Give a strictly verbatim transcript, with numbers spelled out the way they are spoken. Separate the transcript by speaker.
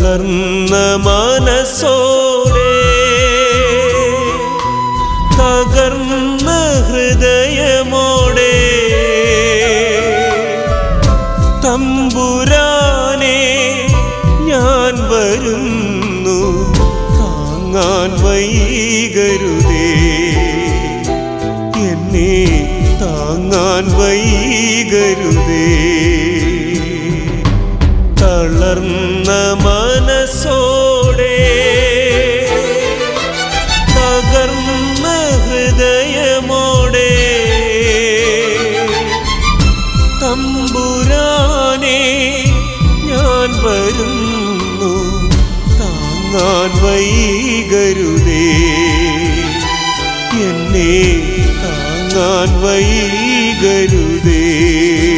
Speaker 1: തളർന്ന മനസ്സോടെ തകർന്ന ഹൃദയമോടെ തമ്പുരാനെ ഞാൻ വരുന്നു, താങ്ങാൻ വൈകരുതേ, എന്നെ താങ്ങാൻ വൈകരുതേ. തളർന്ന മനസ്സോടെ തകർന്ന ഹൃദയമോടെ തമ്പുരാനെ ഞാൻ വരുന്നു, താങ്ങാൻ വൈകരുതേ, എന്നെ താങ്ങാൻ വൈകരുതേ.